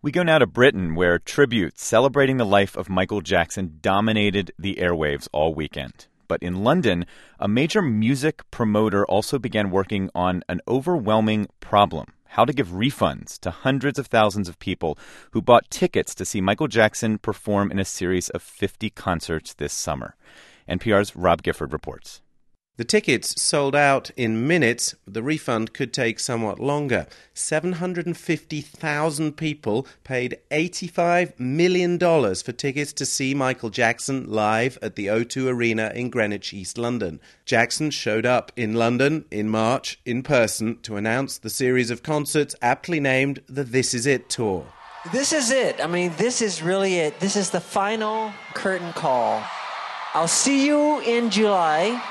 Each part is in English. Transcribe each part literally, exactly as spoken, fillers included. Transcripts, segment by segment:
We go now to Britain, where tributes celebrating the life of Michael Jackson dominated the airwaves all weekend. But in London, a major music promoter also began working on an overwhelming problem: how to give refunds to hundreds of thousands of people who bought tickets to see Michael Jackson perform in a series of fifty concerts this summer. N P R's Rob Gifford reports. The tickets sold out in minutes. The refund could take somewhat longer. seven hundred fifty thousand people paid eighty-five million dollars for tickets to see Michael Jackson live at the O two Arena in Greenwich, East London. Jackson showed up in London in March in person to announce the series of concerts aptly named the This Is It Tour. This is it. I mean, this is really it. This is the final curtain call. I'll see you in July.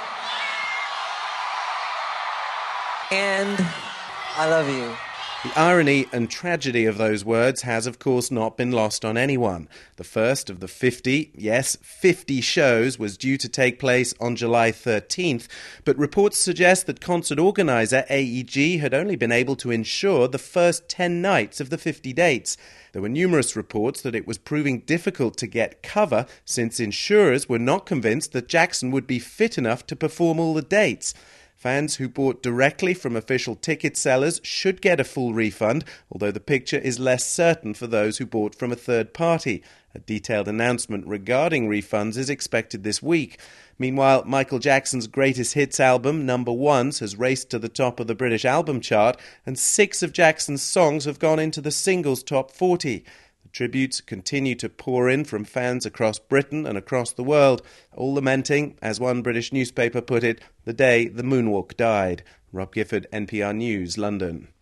And I love you. The irony and tragedy of those words has, of course, not been lost on anyone. The first of the fifty, yes, fifty shows was due to take place on July thirteenth, but reports suggest that concert organizer A E G had only been able to ensure the first ten nights of the fifty dates. There were numerous reports that it was proving difficult to get cover since insurers were not convinced that Jackson would be fit enough to perform all the dates. Fans who bought directly from official ticket sellers should get a full refund, although the picture is less certain for those who bought from a third party. A detailed announcement regarding refunds is expected this week. Meanwhile, Michael Jackson's greatest hits album, Number Ones, has raced to the top of the British album chart, and six of Jackson's songs have gone into the singles top forty. Tributes continue to pour in from fans across Britain and across the world, all lamenting, as one British newspaper put it, the day the moonwalk died. Rob Gifford, N P R News, London.